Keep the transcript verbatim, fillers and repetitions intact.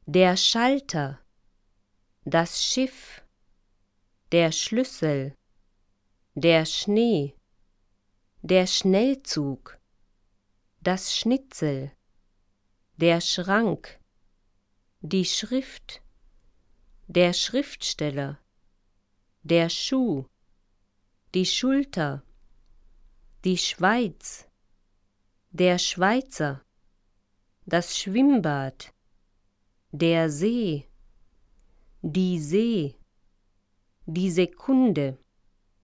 Der Schalter, das Schiff, der Schlüssel, der Schnee, der Schnellzug, das Schnitzel, der Schrank, die Schrift, der Schriftsteller, der Schuh, die Schulter, die Schweiz, der Schweizer, das Schwimmbad, der See, die See, die Sekunde,